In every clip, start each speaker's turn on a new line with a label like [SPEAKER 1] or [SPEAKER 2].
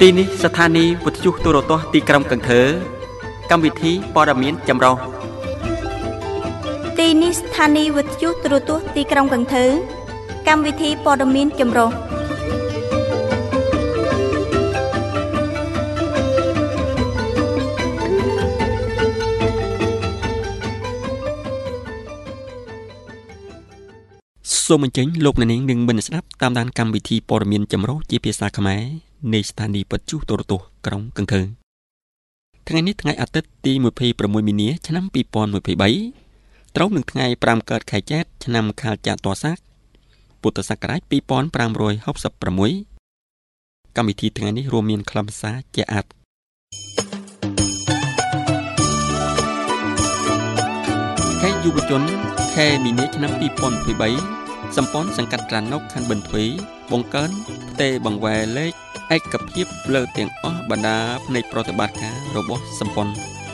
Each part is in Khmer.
[SPEAKER 1] ទីនេះស្ថានីយ៍វិទ្យុទូរទស្សន៍ទីក្រុងcần Thơកម្មវិធីព័ត៌មានចម្រុះ
[SPEAKER 2] ទីនេះស្ថានីយ៍វិទ្យុទូរទស្សន៍ទីក្រុងcần Thơកម្មវិធីព័ត៌មានចម្រុះ
[SPEAKER 1] សូមអញ្ជើញលោកអ្នកនាងនិងមិត្តស្ដាប់តាមដានកម្មវិធីព័ត៌មានចម្រុះជាភាសាខ្មែរនៃស្ថានីយ៍វិទ្យុទូរទស្សន៍ក្រុងcần Thơថ្ងៃនេះថ្ងៃអាទិត្យទី26មីនាឆ្នាំ2023ត្រូវនឹងថ្ងៃ5កើតខែចេតុឆ្នាំខាលចត្វាស័កពុទ្ធសករាជ2566កម្មវិធីថ្ងៃនេះរួមមានខ្លឹមសារជាអាចខេត្តយុវជនខែមីនាឆ្នាំ2023សម្ព័ន្ធសង្កាត់ត្រាណុកខណ្ឌប៊ិនទ្វីបង្កើនផ្ទេរបង្វែរលេខឯកភាពលើទាំងអស់បណ្ដាផ្នែកប្រតិបត្តិការរបស់សម្ព័ន្ធ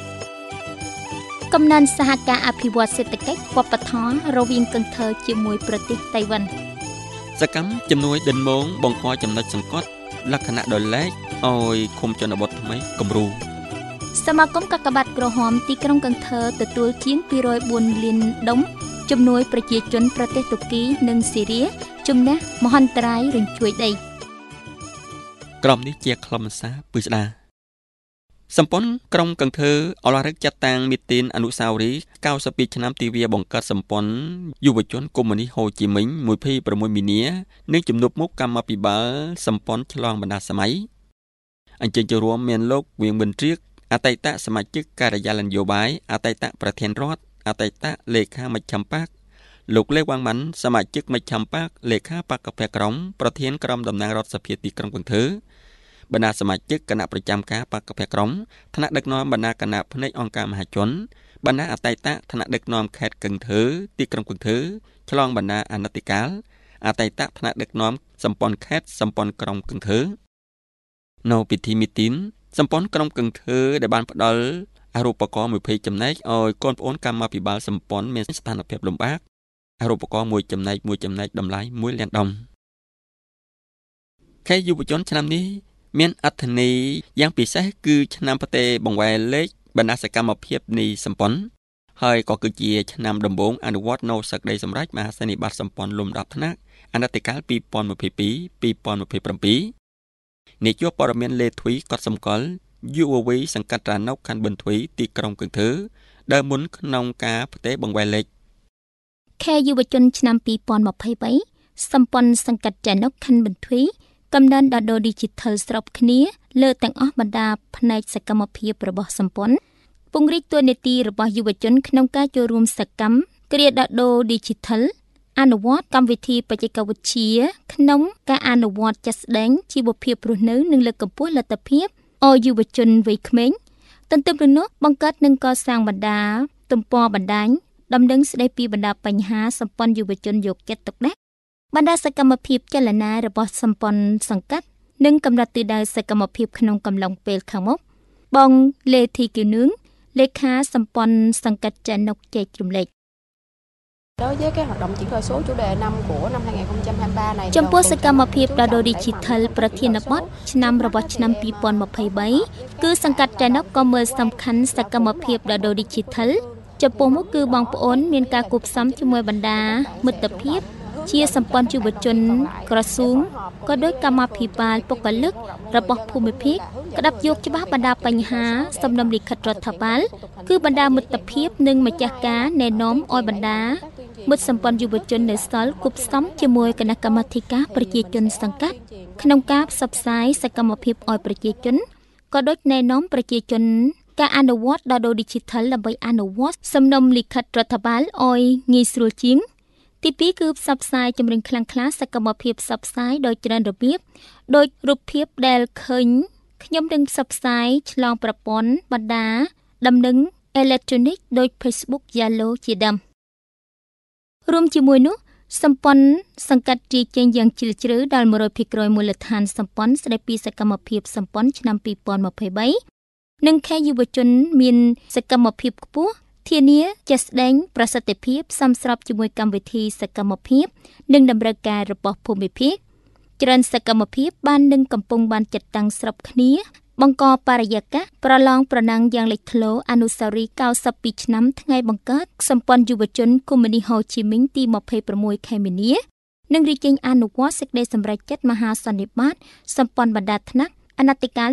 [SPEAKER 3] កំណើនសហការអភិវឌ្ឍសេដ្ឋកិច្ចវប្បធម៌រវាងcần Thơជាមួយប្រទេសតៃវ៉ាន់
[SPEAKER 1] សកម្មជំនួយដិនមងបង្កចំណុចសង្កត់លក្ខណៈដោយឡែកឲ្យឃុំជនបទថ្មីគំរូ
[SPEAKER 3] សមាគមកាកបាទក្រហមទីក្រុងcần Thơទទួលជាង204លានដុំជំនួយប្រជាជនប្រទេសទូគីនិងស៊ីរីជំនះមហន្តរាយរញ្ជួយដី
[SPEAKER 1] ក្រុមនេះជាខ្លឹមសារពិស្ដាសម្ព័ន្ធក្រុងcần Thơអល់រឹកចាត់តាំងមីទីនអនុស្សាវរីយ៍92ឆ្នាំទិវាបង្កើតសម្ព័ន្ធយុវជនកុម្មុយនីសហូជីមិញ26មីនានិងជំនួបមុខកម្មាភិបាលសម្ព័ន្ធឆ្លងបណ្ដាសម័យអញ្ជើញចូលរួមមានលោកវៀងមិនត្រៀកអតីតសមាជិកការិយាល័យនយោបាយអតីតប្រធានរដ្ឋអតីតលេខាមជ្ឈមបក្សលោកលេវ៉ាងម៉ាន់សមាជិកមជ្ឈមបក្សលេខាបកពក្រុងប្រធានក្រុមតំណាងរដ្ឋសភាទីក្រុងcần Thơបណ្ដាសមាជិកគណៈប្រចាំការបកពក្រុងថ្នាក់ដឹកនាំបណ្ដាគណៈផ្នែកអង្គការមហាជនបណ្ដាអតីតថ្នាក់ដឹកនាំខេត្តcần Thơទីក្រុងcần Thơឆ្លងបណ្ដាអនុតិកាលអតីតថ្នាក់ដឹកនាំសម្ព័ន្ធខេត្តសម្ព័ន្ធក្រុងcần Thơនៅពិធីមីទីនសម្ព័ន្ធក្រុងcần Thơដែលបានផ្ដល់អរូបករណ៍20ចំណែកឲ្យកូនប្អូនកម្មាភិបាលសម្ព័ន្ធមានស្ថានភាពលំបាកអរូបករណ៍មួយចំណែកតម្លៃ1លានដុល្លារខេត្តយុវជនឆ្នាំនេះមានអត្ថន័យយ៉ាងពិសេសគឺឆ្នាំផ្ទេរបង្វែរលេខបណ្ដាសកម្មភាពនៃសម្ព័ន្ធហើយក៏គឺជាឆ្នាំដំបូងអនុវត្តនៅសក្តីសម្រេចមហាសន្និបាតសម្ព័ន្ធលំដាប់ថ្នាក់អនុតិកាល2022-2027នាយកព័ត៌មានលេទ្វីកត់សម្គាល់យុវវ័យសង្កាត់ត្រាណុកខណ្ឌប៊ិនទ្វីទីក្រុងcần Thơដើមមុនក្នុងការផ្ទេរបង្វែរលេខ
[SPEAKER 3] ខែយុវជនឆ្នាំ2023សម្ព័ន្ធសង្កាត់ត្រាណុកខណ្ឌប៊ិនទ្វីកំណើនដោះ Digital ស្របគ្នាលើទាំងអស់បណ្ដាផ្នែកសកម្មភាពរបស់សម្ព័ន្ធពង្រីកតួនាទីរបស់យុវជនក្នុងការចូលរួមសកម្មគ្រាដោះ Digital អនុវត្តកម្មវិធីបច្ចេកវិទ្យាក្នុងការអនុវត្តចាត់ស្ដែងជីវភាពរស់នៅនិងលើកកម្ពស់លទ្ធភាពឲ្យយុវជនវ័យក្មេងទន្ទឹមនឹងនោះបង្កើតនិងកសាងបណ្ដាទំព័របណ្ដាញដំណឹងស្ដីពីបណ្ដាបញ្ហាសម្ព័ន្ធយុវជនយកចិត្តទុកដាក់បណ្ដាសកម្មភាពចលនារបស់សម្ព័ន្ធសង្កាត់និងកំណត់ទិសដៅសកម្មភាពក្នុងកំឡុងពេលខាងមុខបងលេធីគីនឿងលេខាសម្ព័ន្ធសង្កាត់ចានុកចែករំលែក
[SPEAKER 4] đối với cái hoạt động chuyển đổi số chủ đề năm của năm 2023này
[SPEAKER 3] ចំពោះសកម្មភាពដោះ Digital ប្រធានបទឆ្នាំរបស់ឆ្នាំ2023គឺសង្កាត់ចានុកក៏មើលសំខាន់សកម្មភាពដោះ Digital ចំពោះមុខគឺបងប្អូនមានការគូផ្សំជាមួយបណ្ដាមិត្តភាពជាសម្ព័ន្ធយុវជនក្រសួងក៏ដោយកម្មាភិបាលពុករលឹករបស់ភូមិភាគក្តាប់យកច្បាស់បណ្ដាបញ្ហាសំណុំលិខិតរដ្ឋបាលគឺបណ្ដាមិត្តភាពនិងម្ចាស់ការណែនាំឲ្យបណ្ដាមិត្តសម្ព័ន្ធយុវជននៅសល់គូផ្សំជាមួយគណៈកម្មាធិការប្រជាជនសង្កាត់ក្នុងការផ្សព្វផ្សាយសកម្មភាពឲ្យប្រជាជនក៏ដូចណែនាំប្រជាជនការអនុវត្តដោះ Digital ដើម្បីអនុវត្តសំណុំលិខិតរដ្ឋបាលឲ្យងាយស្រួលជាងទី2គឺផ្សព្វផ្សាយជំរុញខ្លាំងក្លាសកម្មភាពផ្សព្វផ្សាយដោយច្រើនរបៀបដោយរូបភាពដែលឃើញខ្ញុំនឹងផ្សព្វផ្សាយឆ្លងប្រព័ន្ធបណ្ដាដំណឹងអេឡិចត្រូនិកដោយ Facebook Zalo ជាដើមរួមជាមួយនោះសម្ព័ន្ធសង្កាត់ជាចេញយ៉ាងជ្រាលជ្រៅដល់ 100% មូលដ្ឋានសម្ព័ន្ធស្ដីពីសកម្មភាពសម្ព័ន្ធឆ្នាំ2023និងខែយុវជនមានសកម្មភាពខ្ពស់ធានាជាក់ស្ដែងប្រសិទ្ធភាពសមស្របជាមួយកម្មវិធីសកម្មភាពនិងតម្រូវការរបស់ភូមិភាគច្រើនសកម្មភាពបាននឹងកំពុងបានចាត់តាំងស្របគ្នាបង្កបរិយាកាសប្រឡងប្រណាំងយ៉ាងលេចធ្លោអនុស្សាវរីយ៍92ឆ្នាំថ្ងៃបង្កើតសម្ព័ន្ធយុវជនកុម្មុយនីសហូជីមីញទី26ខែមីនានិងរីកចេញអនុវត្តសេចក្តីសម្រេចចិត្តមហាសន្និបាតសម្ព័ន្ធបណ្ដាថ្នាក់អាណត្តិកាល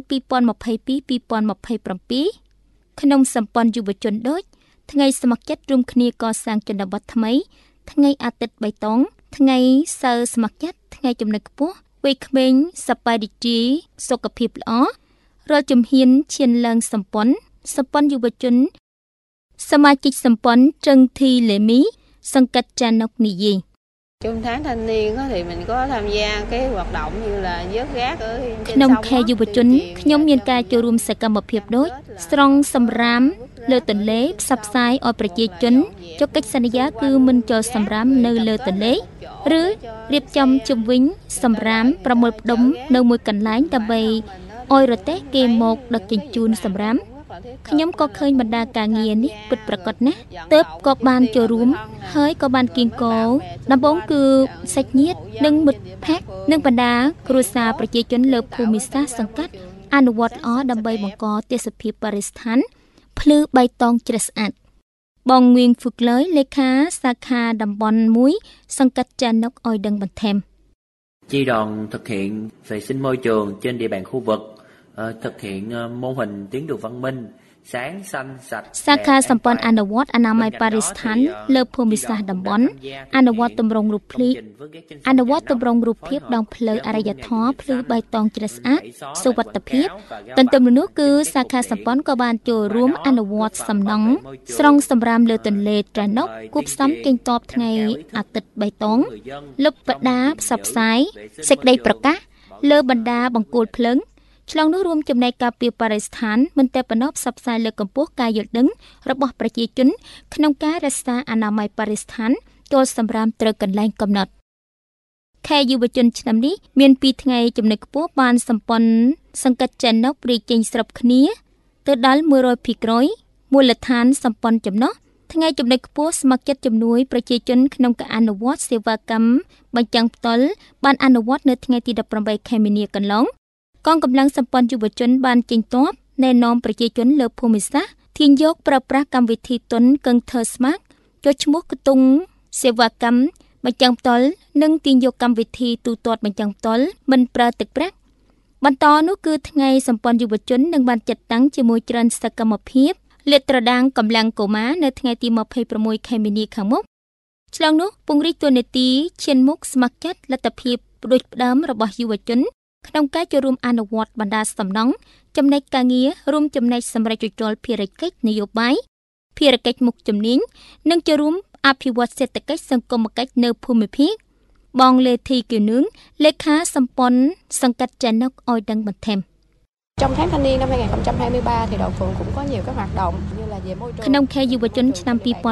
[SPEAKER 3] 2022-2027ក្នុងសម្ព័ន្ធយុវជនដូចថ្ងៃស្ម័គ្រចិត្តរួមគ្នាកសាងជនបទថ្មីថ្ងៃអាទិត្យបៃតងថ្ងៃសៅរ៍ស្ម័គ្រចិត្តថ្ងៃចំណុចខ្ពស់វ័យក្មេងសប្បាយរីករាយសុខភាពល្អរាល់ជំហានឈានឡើងសម្ព័ន្ធយុវជនសមាជិកសម្ព័ន្ធtrân thi lệ mí សង្កាត់ចាណុកនិយាយ
[SPEAKER 5] Trong tháng thanh niên thì mình có tham gia cái hoạt động như là vớt rác ở trên
[SPEAKER 3] ក្នុងខែយុវជនខ្ញុំមានការចូលរួមសកម្មភាពដូចស្រង់សម្រាមលើទន្លេផ្សព្វផ្សាយឲ្យប្រជាជនចុះកិច្ចសន្យាគឺមិនចូលសម្រាមនៅលើទន្លេឬរៀបចំជំវិញសម្រាមប្រមូលផ្ដុំនៅមួយកន្លែងដើម្បីឲ្យរទេះគេមកដឹកជញ្ជូនសម្រាមខ្ញុំក៏ឃើញបណ្ដាការងារនេះពិតប្រាកដណាស់ទើបក៏បានចូលរួមហើយក៏បានគៀងគរដំបូងគឺសាច់ញាតិនិងមិត្តភក្តិនិងបណ្ដាគ្រួសារប្រជាជនលើភូមិសាស្ត្រសង្កាត់អនុវត្តល្អដើម្បីបង្កទេសភាពបរិស្ថានភ្លឺបៃតងជ្រះស្អាតបងងៀងហ្វឹកលើយលេខាសាខាតំបន់1សង្កាត់ចាណុកឲ្យដឹងបន្ថែម
[SPEAKER 6] Chi đoàn thực hiện vệ sinh môi trường trên địa bàn khu vực, thực hiện mô hình tuyến đường văn minh, sáng xanh sạch.
[SPEAKER 3] សាខាសម្ព័ន្ធអនុវត្តអនាម័យបរិស្ថានលើភូមិសាស្ត្រតំបន់អនុវត្តទម្រង់រូបភាពដងផ្លូវអរិយធម៌ភ្លឺបៃតងជ្រះស្អាតសុវត្ថិភាពទន្ទឹមនឹងនោះគឺសាខាសម្ព័ន្ធក៏បានចូលរួមអនុវត្តសំណង់ស្រង់សម្រាមលើទន្លេត្រណុកគូផ្សំកេងតបថ្ងៃអាទិត្យបៃតងលុបបដាផ្សព្វផ្សាយសេចក្តីប្រកាសលើបណ្ដាបង្គោលភ្លើងឆ្លងនោះរួមចំណែកការពារបរិស្ថានមិនតែប៉ុណ្ណោះផ្សព្វផ្សាយលើកកម្ពស់ការយល់ដឹងរបស់ប្រជាជនក្នុងការរក្សាអនាម័យបរិស្ថានចូលសម្រាមត្រូវកន្លែងកំណត់ខែយុវជនឆ្នាំនេះមាន2ថ្ងៃចំណុចខ្ពស់បានសម្ព័ន្ធសង្កាត់ចាណុករីកចេញស្របគ្នាទៅដល់100%មូលដ្ឋានសម្ព័ន្ធចំណុះថ្ងៃចំណុចខ្ពស់ស្ម័គ្រចិត្តជំនួយប្រជាជនក្នុងការអនុវត្តសេវាកម្មបញ្ចាំងផ្ទាល់បានអនុវត្តនៅថ្ងៃទី18ខែមីនាកន្លងកងកម្លាំងសម្ព័ន្ធយុវជនបានចេញទ័ពណែនាំប្រជាជនលើភូមិសាស្ត្រទាញយកប្រើប្រាស់កម្មវិធីទុនកឹងធើស្មាតចុះឈ្មោះគតុងសេវាកម្មបញ្ចាំងផ្ទាល់និងទាញយកកម្មវិធីទូទាត់បញ្ចាំងផ្ទាល់មិនប្រើទឹកប្រាក់បន្តនោះគឺថ្ងៃសម្ព័ន្ធយុវជននឹងបានចាត់តាំងជាមួយច្រើនសកម្មភាពលាតត្រដាងកម្លាំងកុមារនៅថ្ងៃទី26ខែមីនាខាងមុខឆ្លងនោះពង្រីកតួនាទីឈានមុខស្ម័គ្រចិត្តលទ្ធភាពផ្ដួចផ្ដើមរបស់យុវជនក្នុងការចូលរួមអនុវត្តបណ្ដាសំណង់ចំណែកការងាររួមចំណែកសម្រាប់ជលភារកិច្ចនយោបាយភារកិច្ចមុខជំនាញនិងចូលរួមអភិវឌ្ឍសេដ្ឋកិច្ចសង្គមគិច្ចនៅភូមិភាគបងលេធីគឿនឿងលេខាសម្ព័ន្ធសង្កាត់ចាណុកឲ្យដឹងបន្ថែម
[SPEAKER 4] Trong tháng thanh niên năm 2023 thì đoàn phường cũng có nhiều các hoạt động như là về môi trường
[SPEAKER 3] ក្នុងខែយុវជនឆ្នាំ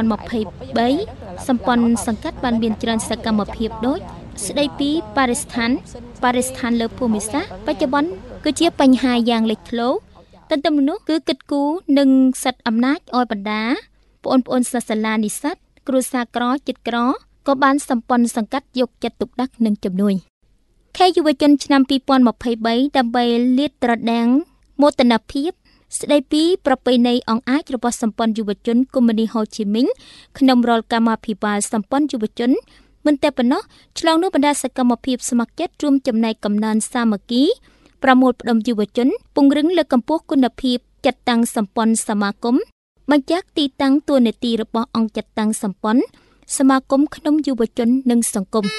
[SPEAKER 3] 2023សម្ព័ន្ធសង្កាត់បានមានច្រើនសកម្មភាពដូចស្ដីពីបរិស្ថានលើភូមិសាស្ត្របច្ចុប្បន្នគឺជាបញ្ហាយ៉ាងលេចធ្លោទន្ទឹមនឹងនោះគឺគិតគូរនឹងសិទ្ធិអំណាចឲ្យបណ្ដាបងប្អូនសិស្សសាលានិស្សិតគ្រួសារក្រចិត្តក្រក៏បានសម្ព័ន្ធសង្កាត់យកចិត្តទុកដាក់នឹងជំនួយខែយុវជនឆ្នាំ2023ដើម្បីលាតត្រដាងមោទនភាពស្ដីពីប្រពៃណីអង្អាចរបស់សម្ព័ន្ធយុវជនកុម្មុយនីសហូជីមីញក្នុងរាល់កម្មាភិបាលសម្ព័ន្ធយុវជនមិនតែប៉ុណ្ណោះឆ្លងនោះបណ្ដាសកម្មភាពស្ម័គ្រចិត្តរួមចំណែកកំណើនសាមគ្គីប្រមូលផ្ដុំយុវជនពង្រឹងលើកកម្ពស់គុណភាពចាត់តាំងសម្ព័ន្ធសមាគមបញ្ជាក់ទីតាំងតួនាទីរបស់អង្គចាត់តាំងសម្ព័ន្ធសមាគមក្នុងយុវជននិងសង្គម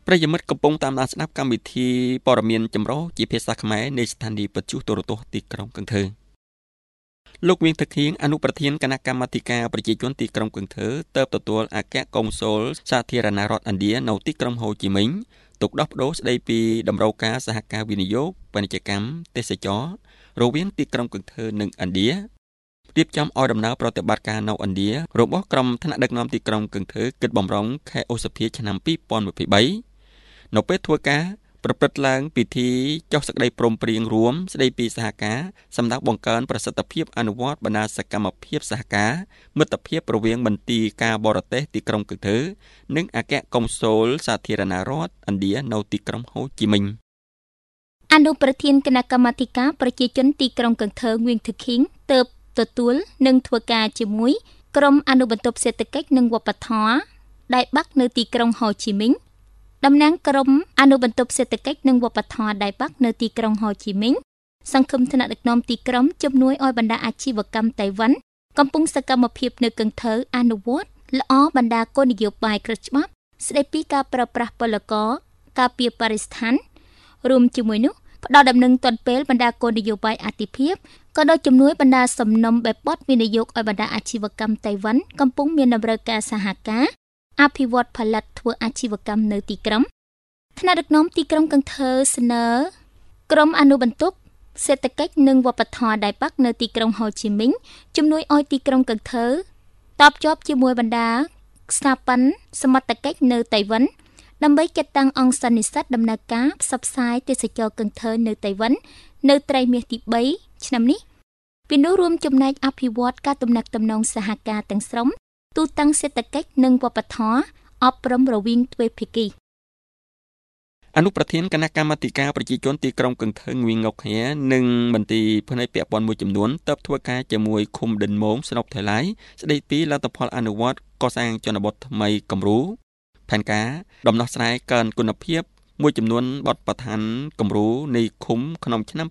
[SPEAKER 1] ប្រិយមិត្តកំពុងតាមដានស្ដាប់កម្មវិធីព័ត៌មានចម្រុះជាភាសាខ្មែរនៃស្ថានីយ៍វិទ្យុទូរទស្សន៍ទីក្រុងកន្ទើលោកវៀងថខៀងអនុប្រធានគណៈកម្មាធិការប្រជាជនទីក្រុងកន្ទើទៅទទួលអគ្គកុងស៊ុលសាធារណរដ្ឋឥណ្ឌានៅទីក្រុងហូជីមិញទុកដោះប្តូរស្ដីពីតម្រូវការសហការវិនិយោគពាណិជ្ជកម្មទេសចររវាងទីក្រុងកន្ទើនិងឥណ្ឌារៀបចំឲ្យដំណើរប្រតិបត្តិការនៅឥណ្ឌារបស់ក្រុមថ្នាក់ដឹកនាំទីក្រុងកន្ទើគិតបំរុងខែឧសភាឆ្នាំ2023នៅពេលធ្វើការប្រព្រឹត្តឡើងពិធីចុះសេចក្តីព្រមព្រៀងរួមស្តីពីសហការសម្រាប់បង្កើនប្រសិទ្ធភាពអនុវត្តបណ្ដាសកម្មភាពសហការមិត្តភាពរវាងមន្ទីរការបរទេសទីក្រុងកន្ទើនិងអគ្គកុងស៊ុលសាធារណរដ្ឋឥណ្ឌានៅទីក្រុងហូជីមិញ
[SPEAKER 3] អនុប្រធានគណៈកម្មាធិការប្រជាជនទីក្រុងកន្ទើវៀងថខៀងទៅទទួលនិងធ្វើការជាមួយក្រុមអនុបន្ទប់សេដ្ឋកិច្ចនិងវប្បធម៌ដែលបាក់នៅទីក្រុងហូជីមិញតំណាងក្រុមអនុបន្ទប់សេដ្ឋកិច្ចនិងវប្បធម៌ដែលបាក់នៅទីក្រុងហូជីមិញសង្ឃឹមថ្នាក់ដឹកនាំទីក្រុងជំនួយឲ្យបណ្ដាអាជីវកម្មតៃវ៉ាន់កំពុងសកម្មភាពនៅកន្ទើអនុវត្តល្អបណ្ដាគោលនយោបាយក្រឹតច្បាប់ស្ដីពីការប្រើប្រាស់ពលករការពារបរិស្ថានរួមជាមួយនោះផ្ដល់ដំណឹងទាន់ពេលបណ្ដាគោលនយោបាយអាទិភាពក៏ដូចជំនួយបណ្ដាសំណុំបែបបទវិនិយោគឲ្យបណ្ដាអាជីវកម្មតៃវ៉ាន់កំពុងមានតម្រូវការសហការអភិវឌ្ឍផលិតធ្វើអាជីវកម្មនៅទីក្រុងថ្នាក់ដឹកនាំទីក្រុងកន្ទើស្នើក្រុមអនុបន្ទប់សេដ្ឋកិច្ចនិងវប្បធម៌ដែលបាក់នៅទីក្រុងហូជីមិញជំនួយឲ្យទីក្រុងកន្ទើតបជាប់ជាមួយបណ្ដាស្ថាប័នសមត្ថកិច្ចនៅតៃវ៉ាន់ដើម្បីចាត់តាំងអង្គសន្និសីទដំណើរការផ្សព្វផ្សាយទេសចរកន្ទើនៅតៃវ៉ាន់នៅត្រីមាសទី3ឆ្នាំនេះពីនោះរួមចំណែកអភិវឌ្ឍការទំនាក់ទំនងសហការទាំងស្រុងទូតាំងសេដ្ឋកិច្ចនិងវប្បធម៌អប់រំរវាងទ្វេភាគី
[SPEAKER 1] អនុប្រធានគណៈកម្មាធិការប្រជាជនទីក្រុងកន្ទើងវីងងុកហៀនិងមន្ទីរផ្នែកពាក់ព័ន្ធមួយចំនួនទៅធ្វើការជាមួយឃុំដិនមងស្រុកថៃឡៃស្ដីពីលទ្ធផលអនុវត្តកសាងជនបទថ្មីគំរូផែនការដំណោះស្រាយកើនគុណភាពមួយចំនួនបទបឋានគំរូនៃឃុំក្នុងឆ្នាំ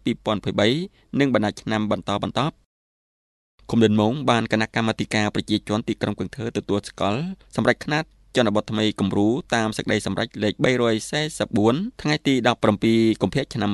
[SPEAKER 1] 2023និងបណ្ដាឆ្នាំបន្តឃុំដិនមងបានគណៈកម្មាធិការប្រជាជនទីក្រុងកន្ទើទទួលស្គាល់សម្រាប់ខ្នាតជនបទថ្មីគំរូតាមសេចក្តីសម្រេចលេខ344ថ្ងៃទី17កុម្ភៈឆ្នាំ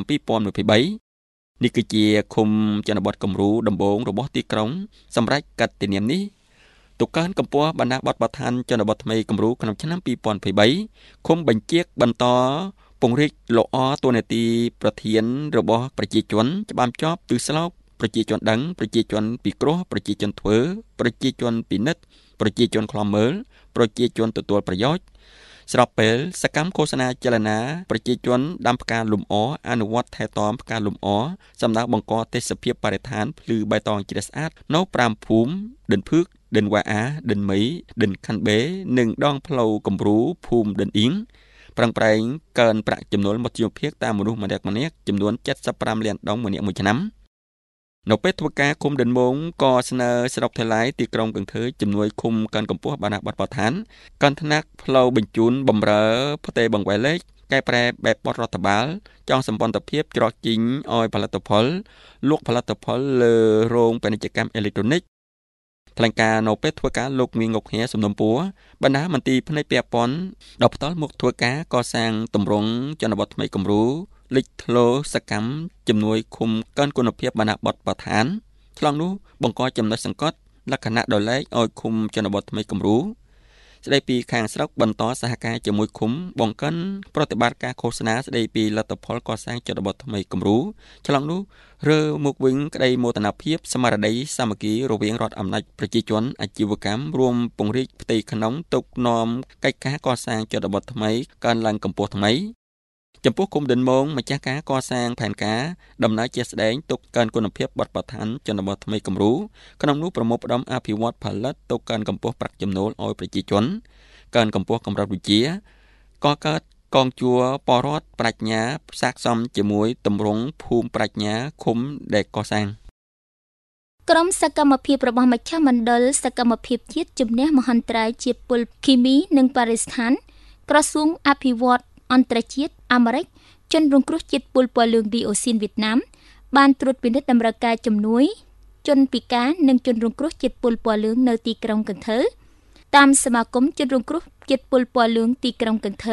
[SPEAKER 1] 2023នេះគឺជាឃុំជនបទគំរូដំបូងរបស់ទីក្រុងសម្រាប់កាត់ទិនាមនេះទូកើនកម្ពស់បណ្ដាបទបឋានជនបទថ្មីគំរូក្នុងឆ្នាំ2023ឃុំបញ្ជាបន្តពង្រីកល្អតួនាទីប្រធានរបស់ប្រជាជនច្បាមជាប់ទិស្លោកប្រជាជនដឹងប្រជាជនពិគ្រោះប្រជាជនធ្វើប្រជាជនពិនិត្យប្រជាជនខ្លំមើលប្រជាជនទទួលប្រយោជន៍ស្របពេលសកម្មឃោសនាចលនាប្រជាជនដាំផ្កាលំអអនុវត្តថែទាំផ្កាលំអសម្ដៅបង្កទេសភាពបរិស្ថានភ្លឺបៃតងជ្រះស្អាតនៅ5ភូមិដិនភឿកដិនវ៉ាអាដិនមីដិនខាន់បេនិងដងផ្លូវគំរូភូមិដិនអ៊ីងប្រឹងប្រែងកើនប្រាក់ចំណូលមធ្យមភាគតាមមនុស្សម្នាក់ចំនួន75លានដុល្លារម្នាក់មួយឆ្នាំនៅពេលធ្វើការឃុំដិនមងក៏ស្នើស្រុកថៃឡៃទីក្រុងកន្ទើជំនួយឃុំកើនកម្ពស់បណ្ដាបទបឋានកើនថ្នាក់ផ្លូវបញ្ជូនបម្រើផ្ទៃបង្វែរលេខកែប្រែបែបបទរដ្ឋបាលចងសម្ព័ន្ធភាពច្រកជីងឲ្យផលិតផលលក់ផលិតផលលើរោងពាណិជ្ជកម្មអេឡិចត្រូនិកថ្លែងការណ៍នៅពេលធ្វើការលោកមីងុកហៀសំណុំពួរបណ្ដាមន្ទីរផ្នែកពាក់ព័ន្ធដល់ផ្ទាល់មុខធ្វើការកសាងទម្រង់ជនបទថ្មីគំរូលេចធ្លោសកម្មជំនួយឃុំកើនគុណភាពបណ្ដាបទបឋានឆ្លងនោះបង្កចំណុចសង្កត់លក្ខណៈដល់ឡែកឲ្យឃុំជនបទថ្មីគំរូស្ដីពីខាងស្រុកបន្តសហការជាមួយឃុំបង្កើនប្រតិបត្តិការឃោសនាស្ដីពីលទ្ធផលកសាងជនបទថ្មីគំរូឆ្លងនោះរើមុខវិញក្តីមោទនភាពស្មារតីសាមគ្គីរវាងរដ្ឋអំណាចប្រជាជនអាជីវកម្មរួមពង្រីកផ្ទៃក្នុងទុកនាំកិច្ចការកសាងជនបទថ្មីកើនឡើងកម្ពស់ថ្មីចំពោះគុំដិនមងម្ចាស់ការកសាងផែនការដំណើរជាស្ដែងទុកកើនគុណភាពបទបឋានជនបទថ្មីគំរូក្នុងនោះប្រមូលផ្ដុំអភិវឌ្ឍផលិតទុកកើនកម្ពស់ប្រាក់ចំណូលឲ្យប្រជាជនកើនកម្ពស់កម្រិតវិជ្ជាក៏កើតកងជួរបរដ្ឋប្រាជ្ញាផ្សាកសមជាមួយទម្រង់ភូមិប្រាជ្ញាឃុំដែលកសាង
[SPEAKER 3] ក្រុមសកម្មភាពរបស់មជ្ឈមណ្ឌលសកម្មភាពជាតិជំនះមហន្តរាយជាតិពុលគីមីនិងបរិស្ថានក្រសួងអភិវឌ្ឍអន្តរជាតិអាមេរិកជនរងគ្រោះជាតិពុលពណ៌លឿងឌីអូស៊ីនវៀតណាមបានត្រួតពិនិត្យតម្រូវការជំនួយជនពិការនិងជនរងគ្រោះជាតិពុលពណ៌លឿងនៅទីក្រុងកន្ទើតាមសមាគមជនរងគ្រោះជាតិពុលពណ៌លឿងទីក្រុងកន្ទើ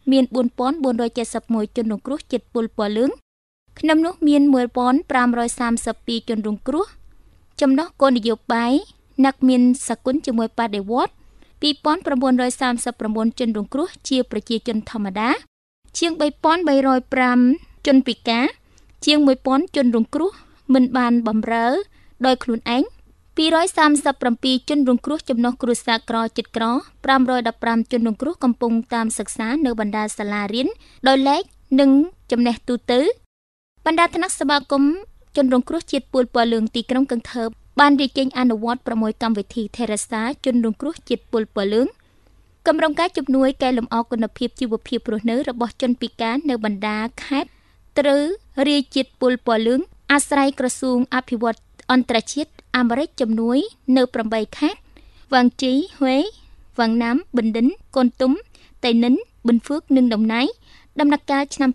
[SPEAKER 3] មាន 4471 ជនរងគ្រោះជាតិពុលពណ៌លឿងក្នុងនោះមាន 1532 ជនរងគ្រោះចំណុះគោលនយោបាយអ្នកមានសគុណជាមួយបដិវត្តន៍ 2939 ជនរងគ្រោះជាប្រជាជនធម្មតាជាង 3305 ជនពិការជាង 1000 ជនរងគ្រោះមិនបានបម្រើដោយខ្លួនឯង 237 ជនរងគ្រោះចំណុះគ្រួសារក្រជិតក្រ 515 ជនរងគ្រោះកំពុងតាមសិក្សានៅបណ្ដាសាលារៀនដោយឡែកនិងចំណេះទូទៅបណ្ដាថ្នាក់សមាគមជនរងគ្រោះជាតិពុលពណ៌លឿងទីក្រុងកឹងថើបបានរៀបចេញអនុវត្ត6កម្មវិធីថែរក្សាជនរងគ្រោះជាតិពុលពណ៌លឿងកម្រងការជំនួយកែលម្អគុណភាពជីវភាពរស់នៅរបស់ជនពិការនៅបណ្ដាខេត្តត្រូវរាយជាតិពុលពណ៌លឿងអាស្រ័យក្រសួងអភិវឌ្ឍអន្តរជាតិអាមេរិកជំនួយនៅ8ខេត្តវ៉ាងជីហុយវ៉ាងណាមប៊ិនឌិនកូនទុំតៃនិនប៊ុនហ្វឺកនិងដំណៃដំណាក់កាលឆ្នាំ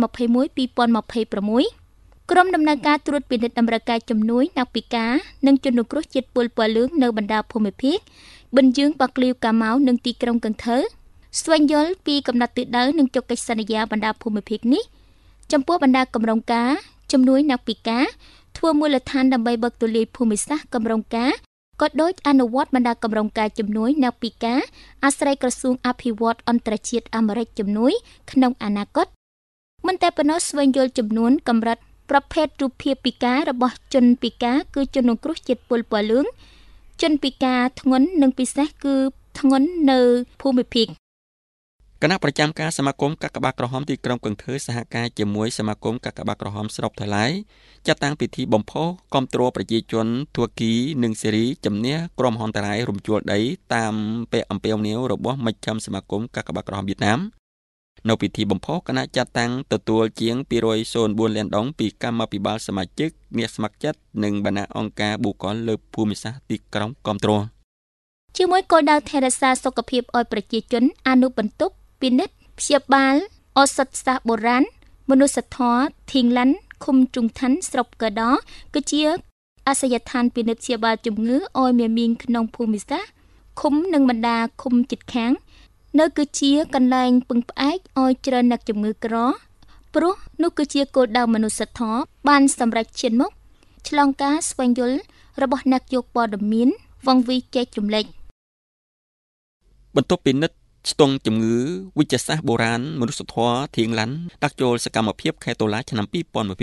[SPEAKER 3] 2021-2026 ក្រុមដំណើរការត្រួតពិនិត្យតម្រូវការជំនួយអ្នកពិការនិងជនរងគ្រោះជាតិពុលពណ៌លឿងនៅបណ្ដាភូមិភាគប៊ិនយើងបាក់លីវកាម៉ៅនិងទីក្រុងកឹងថើស្វែងយល់ពីកំណត់ទិសដៅនិងចុះកិច្ចសន្យាបណ្ដាភូមិភាគនេះចំពោះបណ្ដាកម្រងការជំនួយអ្នកពិការធ្វើមូលដ្ឋានដើម្បីបើកទូលាយភូមិសាស្ត្រកម្រងការក៏ដូចអនុវត្តបណ្ដាកម្រងការជំនួយអ្នកពិការអាស្រ័យក្រសួងអភិវឌ្ឍអន្តរជាតិអាមេរិកជំនួយក្នុងអនាគតមិនតែប៉ុណ្ណោះស្វែងយល់ចំនួនកម្រិតប្រភេទរូបភាពពិការរបស់ជនពិការគឺជនរងគ្រោះជាតិពុលពណ៌លឿងជនពិការធ្ងន់និងពិសេសគឺធ្ងន់នៅភូមិភាគ
[SPEAKER 1] គណៈប្រចាំការសមាគមកាកបាទក្រហមទីក្រុងកឹងថើសហការជាមួយសមាគមកាកបាទក្រហមស្រុកថៃឡៃចាត់តាំងពិធីបំផុសគាំទ្រប្រជាជនទួរគីនិងសេរីជំនះក្រុមហ៊ុនតារ៉ៃរំជួលដីតាមពាក្យអំពាវនាវរបស់មជ្ឈមសមាគមកាកបាទក្រហមវៀតណាមនៅពិធីបំផុសគណៈចាត់តាំងទទួលជាង204លានដុល្លារពីកម្មាភិបាលសមាជិកអ្នកស្ម័គ្រចិត្តនិងបណ្ដាអង្គការបុគ្គលលើភូមិសាស្ត្រទីក្រុងគាំទ្រ
[SPEAKER 3] ជាមួយគោលដៅថែរក្សាសុខភាពឲ្យប្រជាជនអនុបន្ទប់ពិនិត្យព្យាបាលឱសថសាស្ត្របុរាណមនុស្សធម៌ធៀងឡាន់ឃុំទ្រុងឋានស្រុកកដគឺជាអាសយដ្ឋានពិនិត្យព្យាបាលជំងឺឲ្យមានមីងក្នុងភូមិសាស្ត្រឃុំនិងបណ្ដាឃុំជិតខាងនៅគឺជាកន្លែងពឹងផ្អែកឲ្យច្រើនអ្នកជំងឺក្រព្រោះនោះគឺជាគោលដៅមនុស្សធម៌បានសម្រេចឈានមុខឆ្លងការស្វែងយល់របស់អ្នកយកព័ត៌មានវង្វេងចែករំលែក
[SPEAKER 1] បន្ទប់ពិនិត្យស្ទង់ជំងឺវិទ្យាសាស្ត្របុរាណមនុស្សធម៌ធៀងឡាន់ដាក់ចូលសកម្មភាពខែតុលាឆ្នាំ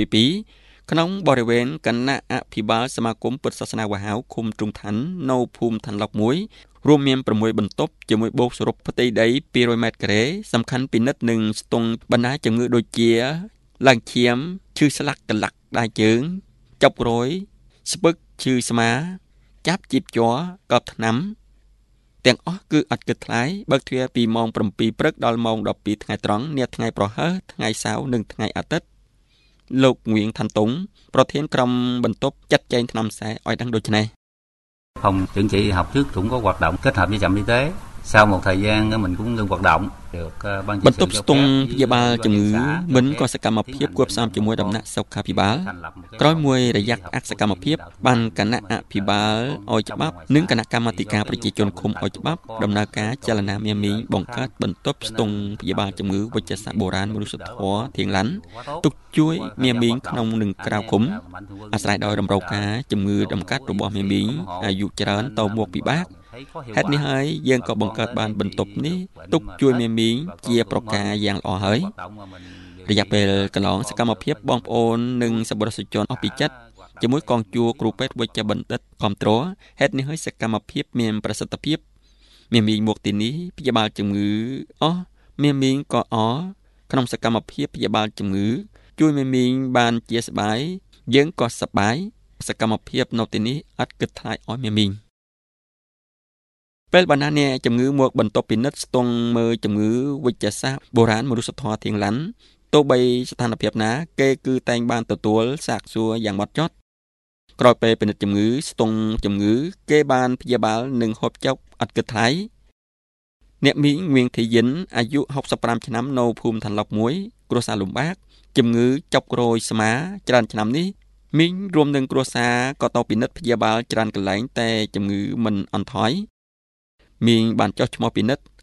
[SPEAKER 1] 2022ក្នុងបរិវេណគណៈអភិបាលសមាគមពុទ្ធសាសនាវ៉ាហាវឃុំទ្រុងឋាននៅភូមិឋានឡុក1រួមមាន6បន្ទប់ជាមួយបូកសរុបផ្ទៃដី200ម៉ែត្រការ៉េសំខាន់ពិនិត្យនិងស្ទង់បណ្ដាជំងឺដូចជាឡើងឈាមឈឺស្លាក់កន្លាក់ដៃជើងចុករយស្ពឹកឈឺស្មាចាប់ជីបជ័រកប់ថ្នាំទាំងអស់គឺអត់គិតថ្លៃបើកទ្វារពីម៉ោង 7 ព្រឹកដល់ម៉ោង 12 ថ្ងៃត្រង់នាថ្ងៃប្រហ័សថ្ងៃសៅរ៍និងថ្ងៃអាទិត្យលោកងៀងថាន់តុងប្រធានក្រុមបន្ទប់ចាត់ចែងថ្នាំខ្សែឲ្យដឹងដូចនេះ
[SPEAKER 7] Phòng chứng chỉ học trước cũng có hoạt động kết hợp với trạm y tế. Sau một thời gian mình cũng ngưng hoạt động.
[SPEAKER 1] បន្ទប់ស្ទង់ព្យាបាលជំងឺមិនក៏សកម្មភាពគួបផ្សំជាមួយដំណាក់សុខាភិបាលក្រោយមួយរយៈអសកម្មភាពបានគណៈអភិបាលឲ្យច្បាប់និងគណៈកម្មាធិការប្រជាជនឃុំឲ្យច្បាប់ដំណើរការចលនាមាមីងបង្កើតបន្ទប់ស្ទង់ព្យាបាលជំងឺវិទ្យាសាស្ត្របុរាណមនុស្សធម៌ធៀងឡាន់ទុកជួយមាមីងក្នុងនិងក្រៅឃុំអាស្រ័យដោយតម្រូវការជំងឺដំកាត់របស់មាមីងអាយុច្រើនតមកពិបាកហេតុនេះហើយយើងក៏បង្កើតបានបន្ទប់នេះទុកជួយមាមីងជាប្រការយ៉ាងល្អហើយរយៈពេលកន្លងសកម្មភាពបងប្អូននិងសប្បុរសជនអស់ពីចិត្តជាមួយកងជួរគ្រូពេទ្យវិជ្ជាបណ្ឌិតគាំទ្រហេតុនេះហើយសកម្មភាពមានប្រសិទ្ធភាពមាមីងមកទីនេះព្យាបាលជំងឺអស់មាមីងក៏អក្នុងសកម្មភាពព្យាបាលជំងឺជួយមាមីងបានជាសប្បាយយើងក៏សប្បាយសកម្មភាពនៅទីនេះអត់គិតថ្លៃឲ្យមាមីងពេលបណ្ដាអ្នកជំងឺមកបន្ទប់ពិនិត្យស្ទង់មើលជំងឺវិទ្យាសាស្ត្របុរាណមនុស្សធម៌ធៀងឡាន់ទោះបីស្ថានភាពណាគេគឺតែងបានទទួលសាកសួរយ៉ាងម៉ត់ចត់ក្រោយពេលពិនិត្យជំងឺស្ទង់ជំងឺគេបានព្យាបាលនិងហូបចុកអត់គិតថ្លៃអ្នកមីងងៀងធីយិនអាយុ65ឆ្នាំនៅភូមិឋានឡុក1គ្រួសារលំបាកជំងឺចុករយស្មាច្រើនឆ្នាំនេះមីងរួមនឹងគ្រួសារក៏ទៅពិនិត្យព្យាបាលច្រើនកន្លែងតែជំងឺមិនអន់ថយមីងបានចុះឈ្មោះពិនិត្យ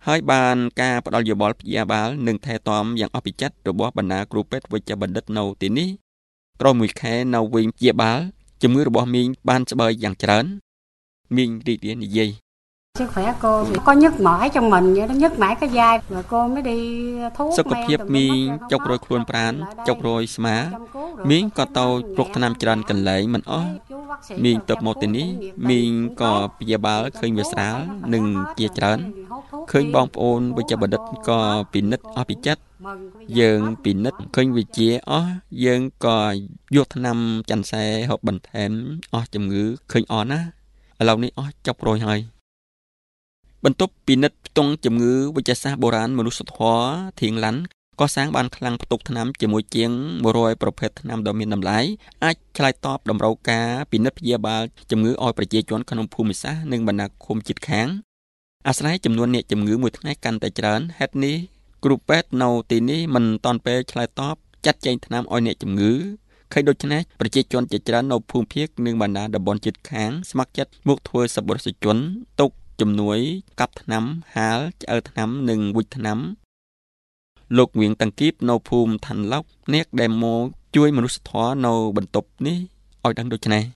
[SPEAKER 1] ហើយបានការផ្ដល់យោបល់ព្យាបាលនិងថែទាំយ៉ាងអស្ចារ្យរបស់បណ្ដាគ្រូពេទ្យវេជ្ជបណ្ឌិតនៅទីនេះក្រោយមួយខែនៅវិញព្យាបាលជំងឺរបស់មីងបានស្បើយយ៉ាងច្រើនមីងរីករាយនិយាយ
[SPEAKER 8] Sức khỏe cô có nhức mỏi trong mình vậy đó, nhức mỏi cái vai mà cô mới đi thuốc.
[SPEAKER 1] សុខភាពមីងចុករយខ្លួនប្រានចុករយស្មាមីងក៏ទៅរកថ្នាំច្រើនកន្លែងមិនអស់មីងទៅមកទីនេះមីងក៏ព្យាបាលឃើញវាស្រាលនិងជាច្រើនឃើញបងប្អូនវិជ្ជបណ្ឌិតក៏ពិនិត្យអស់ពីចិត្តយើងពិនិត្យឃើញវាជាអស់យើងក៏យកថ្នាំចាន់សែហូបបន្ថែមអស់ជំងឺឃើញអស់ណាឥឡូវនេះអស់ចប់រយហើយបន្ទប់ពិនិត្យផ្ទង់ជំងឺវិទ្យាសាស្ត្របុរាណមនុស្សធម៌ធៀងឡាន់ក៏សាងបានខ្លាំងផ្ទុកថ្នាំជាមួយជាង100ប្រភេទថ្នាំដ៏មានតម្លៃអាចឆ្លើយតបតម្រូវការពិនិត្យព្យាបាលជំងឺឲ្យប្រជាជនក្នុងភូមិសាស្ត្រនិងបណ្ដាឃុំជិតខាងអាស្រ័យចំនួនអ្នកជំងឺមួយថ្ងៃកាន់តែច្រើនហេតុនេះគ្រូពេទ្យនៅទីនេះមិនតាន់ពេលឆ្លើយតបចាត់ចែងថ្នាំឲ្យអ្នកជំងឺឃើញដូច្នេះប្រជាជនជាច្រើននៅភូមិភាគនិងបណ្ដាតំបន់ជិតខាងស្ម័គ្រចិត្តមកធ្វើសប្បុរសជនទុកជំនួយកាប់ថ្នាំហាលឆ្អើថ្នាំនិងវិចថ្នាំលោកវៀងតាំងគីបនៅភូមិឋានឡុកអ្នកដែលមកជួយមនុស្សធម៌នៅបន្ទប់នេះឲ្យដឹងដូចនេះ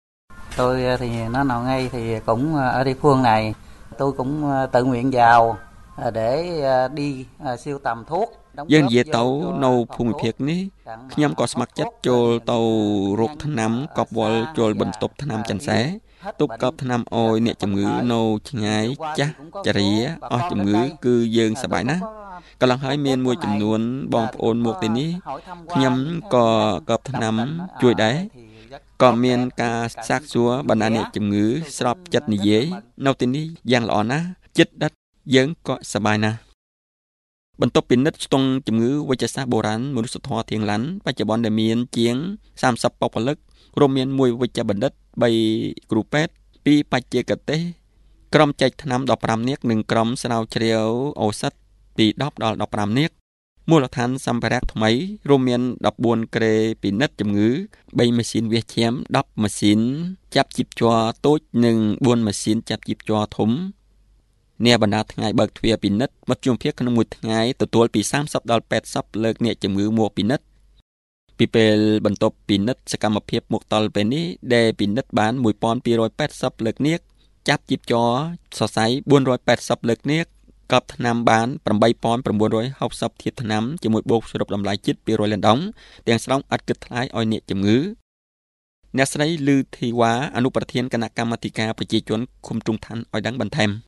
[SPEAKER 9] Tôi thì nó nào ngay thì cũng ở địa phương này tôi cũng tự nguyện vào để đi siêu tầm thuốc
[SPEAKER 1] យើងនិយាយទៅនៅភូមិភាគនេះខ្ញុំក៏ស្ម័គ្រចិត្តចូលទៅរកថ្នាំកប់វល់ចូលបន្ទប់ថ្នាំចន្ទសែទុកកប់ថ្នាំអោយអ្នកជំងឺនៅឆ្ងាយចាស់ចរាអស់ជំងឺគឺយើងសប្បាយណាស់កន្លងហើយមានមួយចំនួនបងប្អូនមកទីនេះខ្ញុំក៏កប់ថ្នាំជួយដែរក៏មានការសាកសួរបណ្ដាអ្នកជំងឺស្របចិត្តនិយាយនៅទីនេះយ៉ាងល្អណាស់ចិត្តដិតយើងក៏សប្បាយណាស់បន្ទប់ពិនិត្យស្ទង់ជំងឺវិទ្យាសាស្ត្របុរាណមនុស្សធម៌ធៀងឡាន់បច្ចុប្បន្នដែលមានជាង30បុគ្គលិករួមមានមួយវិជ្ជបណ្ឌិត3គ្រូពេទ្យ2បច្ចេកទេសក្រុមចែកថ្នាំ15នាក់និងក្រុមស្រាវជ្រាវឱសថពី10ដល់15នាក់មូលដ្ឋានសម្ភារៈថ្មីរួមមាន14ក្រេពិនិត្យជំងឺ3ម៉ាស៊ីនវាសឈាម10ម៉ាស៊ីនចាប់ជីបជ័រតូចនិង4ម៉ាស៊ីនចាប់ជីបជ័រធំអ្នកបណ្ដាថ្ងៃបើកទ្វារពិនិត្យមធ្យមភាពក្នុងមួយថ្ងៃទទួលពី30ដល់80លើកអ្នកជំងឺមកពិនិត្យពីពេលបន្ទប់ពិនិត្យសកម្មភាពមកដល់ពេលនេះដែលពិនិត្យបាន1280លើកអ្នកចាប់ជីបជ័រសរសៃ480លើកអ្នកកប់ថ្នាំបាន8960ធាតុថ្នាំជាមួយបូកសរុបតម្លៃជិត200លានដុល្លារទាំងស្រុងឥតគិតថ្លៃឲ្យអ្នកជំងឺអ្នកស្រីលឺធីវ៉ាអនុប្រធានគណៈកម្មាធិការប្រជាជនឃុំទ្រុងឋានឲ្យដឹងបន្ថែម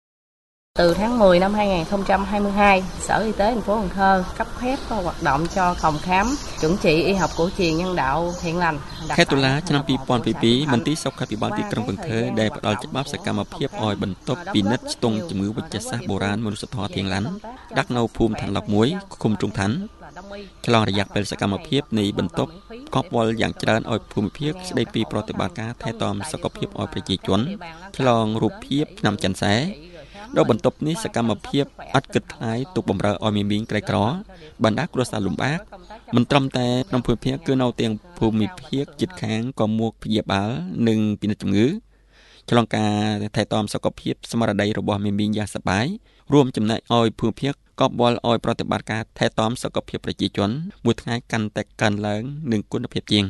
[SPEAKER 4] Từ tháng 10 năm 2022, Sở Y tế thành phố Cần Thơ cấp phép hoạt động cho phòng khám chuẩn trị y học cổ truyền nhân đạo Thiện Lành.
[SPEAKER 1] ខែតុលាឆ្នាំ2022មន្ទីរសុខាភិបាលទីក្រុងកំពង់ធំដែលផ្ដល់ច្បាប់សកម្មភាពឲ្យបន្ទប់ពិនិត្យស្ទង់ជំងឺវិទ្យាសាស្ត្របុរាណមនុស្សធម៌ធៀងឡាន់ដាក់នៅភូមិឋានឡុក1ឃុំទ្រុងឋានឆ្លងរយៈពេលសកម្មភាពនៃបន្ទប់កប់វល់យ៉ាងច្រើនឲ្យភូមិភាគស្ដីពីប្រតិបត្តិការថែទាំសុខភាពឲ្យប្រជាជនឆ្លងរូបភាពឆ្នាំចន្ទសែដល់បន្ទប់នេះសកម្មភាពអត់គិតថ្លៃទុកបំរើឲ្យមីងក្រីក្របណ្ដាគ្រួសារលំបាកមិនត្រឹមតែក្នុងភូមិភាគគឺនៅទាំងភូមិភាគជិតខាងក៏មកព្យាបាលនិងពិនិត្យជំងឺឆ្លងការថែទាំសុខភាពស្មារតីរបស់មីងយ៉ាងសប្បាយរួមចំណែកឲ្យភូមិភាគកប់វល់ឲ្យប្រតិបត្តិការថែទាំសុខភាពប្រជាជនមួយថ្ងៃកាន់តែកើនឡើងនិងគុណភាពជាង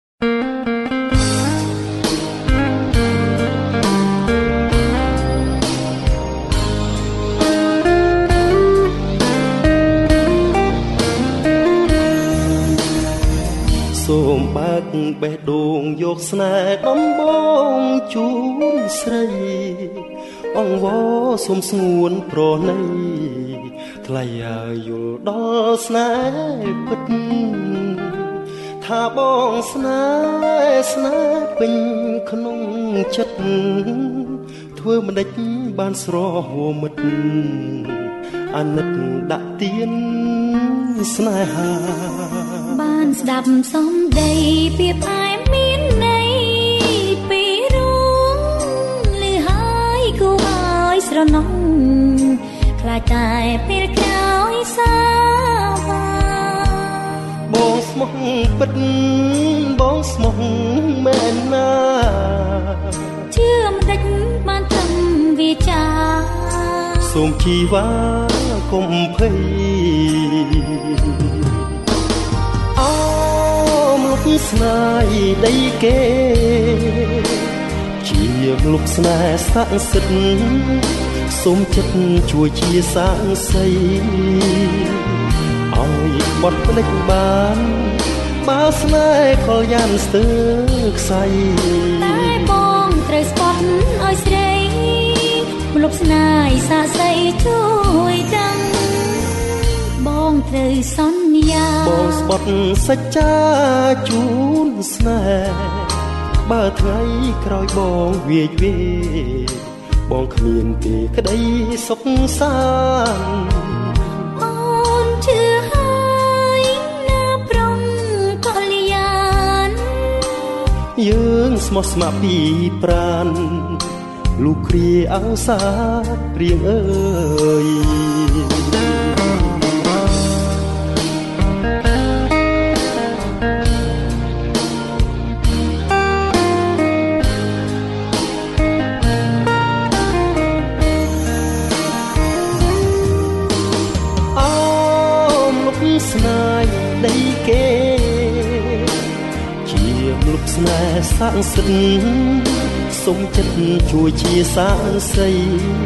[SPEAKER 10] សូមបើកបេះដូងយកស្នេហ៍ដំបងជូនស្រីអង្វរសូមស្ងួនប្រណីថ្លៃឲ្យយល់ដល់ស្នេហ៍ពិតថាបងស្នេហ៍ពេញក្នុងចិត្តធ្វើមិនដេចបានស្រហួមិត្តអាណិតដាក់ទៀនស្នេហា
[SPEAKER 3] បានស្ដាប់សំដីពីផ្អែមមានន័យពីរួមលឺហើយគូឲ្យស្រណោះខ្លាចតែពេលក្រោយសាបា
[SPEAKER 10] បងស្មោះពិតបងស្មោះមែនណាជឿមិនដេចបានត្រឹមវាចាសសូមជីវ៉ាកុំភ័យអមលុបស្នេហ៍ដីគេជាលុបស្នេហ៍ស័ក្តិសិទ្ធិសូមចិត្តជួយជាសាងសីឲ្យបត់ផ្លេចបានបើស្នេហ៍ក៏យ៉ាងស្ទើរខ្សែ
[SPEAKER 3] តែបងត្រូវស្បត់ឲ្យស្រីមលុបស្នេហ៍សាក់សីជួយដឹងបងត្រូវសន្យា
[SPEAKER 10] បងស្បត់សច្ចាជូនស្នេហ៍បើថ្ងៃក្រោយបងវាយវេបងគ្មានទេក្តីសុខសាន្ត
[SPEAKER 3] អូនជឿហើយណាប្រុងកល្យាន
[SPEAKER 10] យើងស្មោះស្ម័គ្រពីប្រាណលូគ្រាអង្សាព្រៀងអើយស្នេហ៍ដីគេជាលុបស្នេហ៍ស័ក្តិសិទ្ធិសូមចិត្តជួយជាសាងសី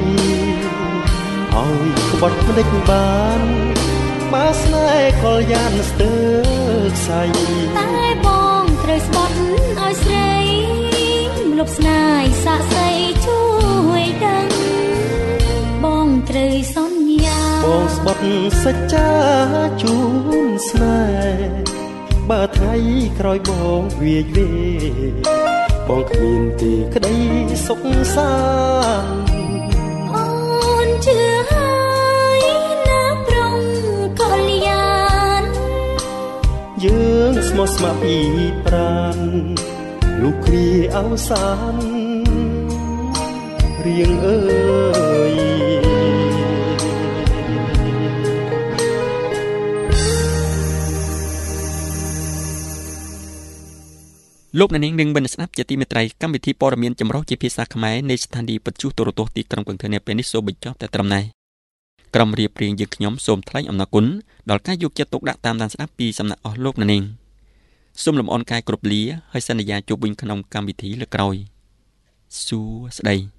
[SPEAKER 10] ឲ្យក្បត់ផ្ដេចបានបើស្នេហ៍ក៏យ៉ាងស្ទើរខ្សែ
[SPEAKER 3] តែបងត្រូវស្បត់ឲ្យស្រីលុបស្នេហ៍សាក់សីជួយដឹងបងត្រូវសន្យា
[SPEAKER 10] បងស្បត់សច្ចាជូនស្នេហ៍បើថ្ងៃក្រោយបងវាយវេបងគ្មានទេក្តីសុខសាន្ត
[SPEAKER 3] អូនជឿហើយណាប្រុងកល្យាន
[SPEAKER 10] យើងស្មោះស្ម័គ្រពីប្រាណលូគ្រាអវសានរៀងអើយ
[SPEAKER 1] លោកអ្នកនាងនឹងបានស្ដាប់ជាទីមេត្រីកម្មវិធីព័ត៌មានចម្រុះជាភាសាខ្មែរនៃស្ថានីយ៍វិទ្យុទូរទស្សន៍ទីក្រុងកន្ទើរនេះពេលនេះសូមបញ្ចប់តែត្រឹមនេះក្រុមរៀបរៀងយើងខ្ញុំសូមថ្លែងអំណរគុណដល់ការយកចិត្តទុកដាក់តាមដានស្ដាប់ពីសំណាក់អស់លោកអ្នកនាងសូមលំអរកាយគ្រប់លាហើយសន្យាជួបវិញក្នុងកម្មវិធីលើកក្រោយសួស្ដី